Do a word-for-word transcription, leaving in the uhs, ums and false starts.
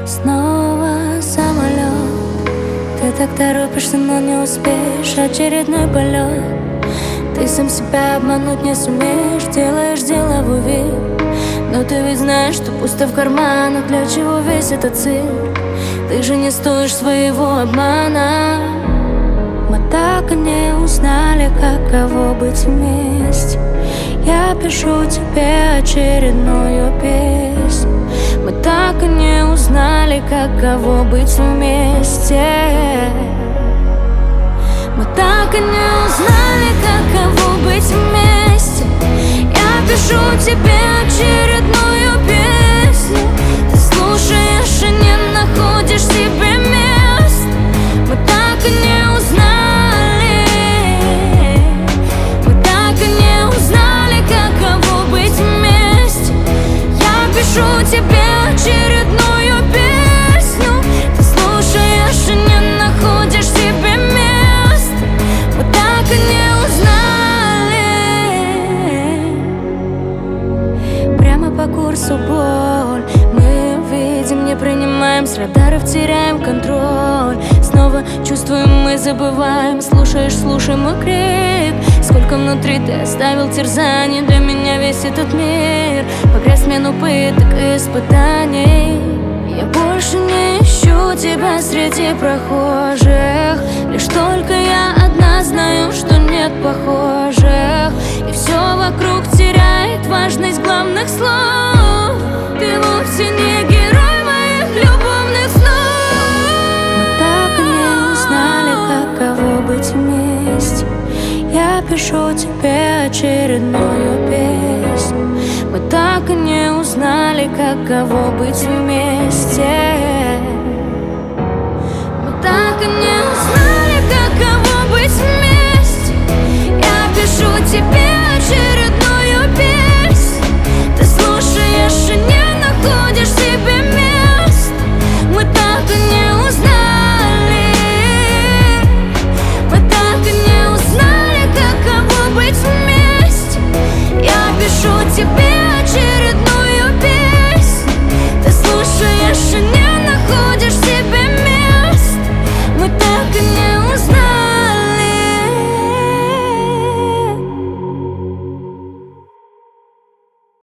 Снова самолет. Ты так торопишься, но не успеешь. Очередной полет. Ты сам себя обмануть не сумеешь. Делаешь деловой вид, но ты ведь знаешь, что пусто в карманах. Для чего весь этот цирк? Ты же не стоишь своего обмана. Мы так и не узнали, каково быть вместе. Я пишу тебе очередную песню. Мы так и не узнали, каково быть вместе. Мы так и не узнали, каково быть вместе. Я пишу тебе очередную песню. Ты слушаешь и не находишь себе мест. Мы так и не узнали. Мы так и не узнали, каково быть вместе. Я пишу тебе очередную песню. Ты слушаешь и не находишь себе мест. Мы так и не узнали. Прямо по курсу боль мы видим, не принимаем, с радаров теряем контроль. Снова чувствуем, мы забываем. Слушаешь, слушай мой крик. Сколько внутри ты оставил терзаний. Для меня весь этот мир погряз в смену пыток и испытаний. Я больше не ищу тебя среди прохожих. Лишь только я одна знаю, что нет похожих. И все вокруг теряет важность главных слов. Ты вовсе не герой моих любовных снов. Мы так и не узнали, каково быть вместе. Я пишу тебе очередную песню. Мы так и не узнали, каково быть вместе. Мы так и не